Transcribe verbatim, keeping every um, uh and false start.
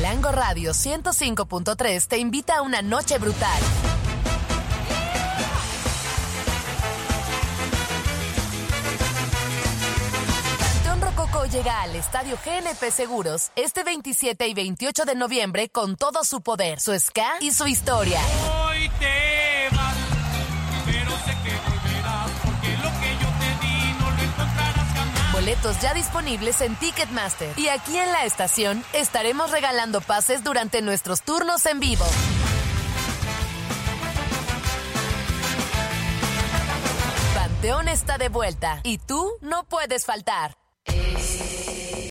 Chilango Radio ciento cinco punto tres te invita a una noche brutal. Panteón Rococó llega al Estadio G N P Seguros este veintisiete y veintiocho de noviembre con todo su poder, su ska y su historia. Hoy te vas, pero sé que volverás, porque lo que yo te di no lo encontrarás jamás. Boletos ya disponibles en Ticketmaster. Y aquí en la estación estaremos regalando pases durante nuestros turnos en vivo. Panteón está de vuelta y tú no puedes faltar.